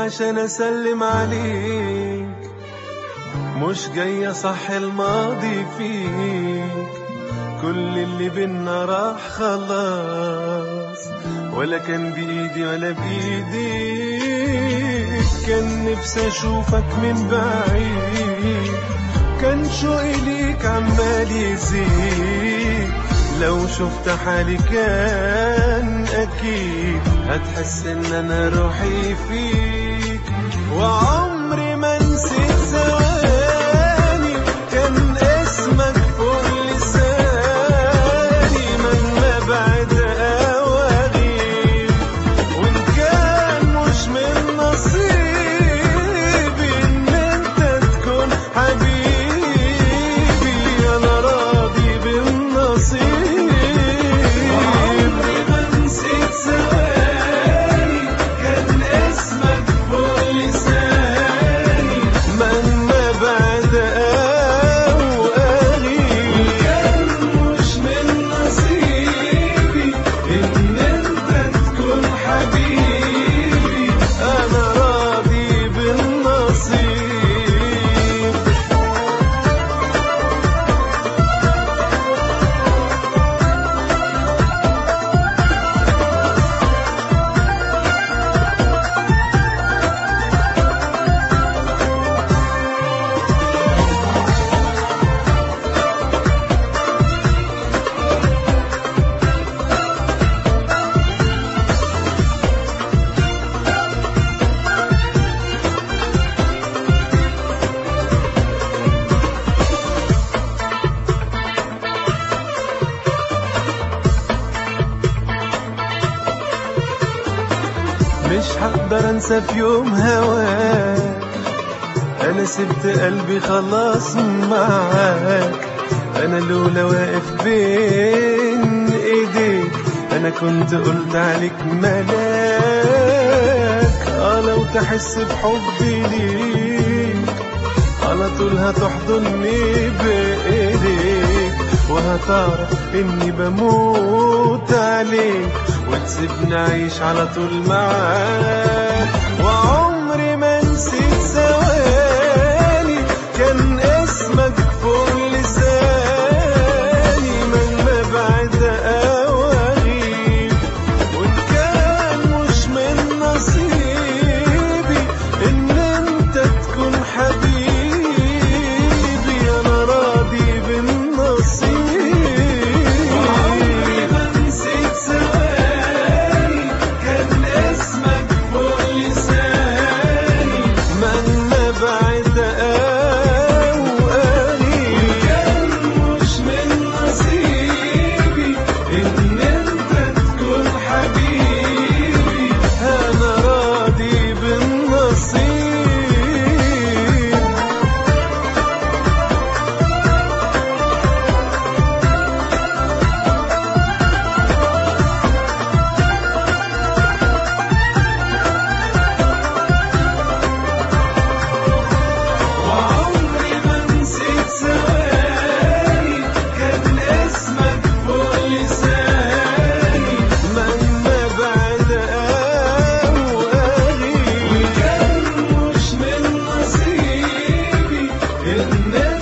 عشان اسلم عليك، مش جاي صح الماضي فيك. كل اللي بينا راح خلاص، ولا كان بإيدي ولا بإيديك. كان نفسي أشوفك من بعيد، كان شوقي ليك عمال يزيد. لو شفت حالي كان أكيد هتحس إن أنا روحي فيك. وعمري ما نسيت ثواني كان اسمك فوق لساني، مهما بعد أو أغيب. وإن كان مش من نصيبي إن أنت تكون حبيبي، أنا راضي بالنصيب. وعمري ما نسيت ثواني كان اسمك فوق لساني، مهما بعد أو أغيب. كان مش من نصيبي إن أنت تكون حبيبي، أنا راضي بالنصيب. مش هقدر انسى في يوم هواك، انا سبت قلبي خلاص معاك. انا لولا واقف بين ايديك انا كنت قلت عليك ملاك. لو تحس بحبي ليك على طول هتحضني بايديك، وهتعرف اني بموت عليك، وتسيبني أعيش على طول معاك. وعمري ما نسيت ثواني كان اسمك فوق لساني، مهما بعد أو أغيب. وإن كان مش من نصيبي إن أنت تكون حبيبي، أنا راضي بالنصيب. وعمري ما نسيت ثواني كان اسمك فوق لساني، مهما بعد أو أغيب. كان مش من نصيبي إن أنت تكون حبيبي، أنا راضي بالنصيب. وعمري ما نسيت ثواني كان اسمك فوق لساني، مهما بعد أو أغيب. كان مش من نصيبي إن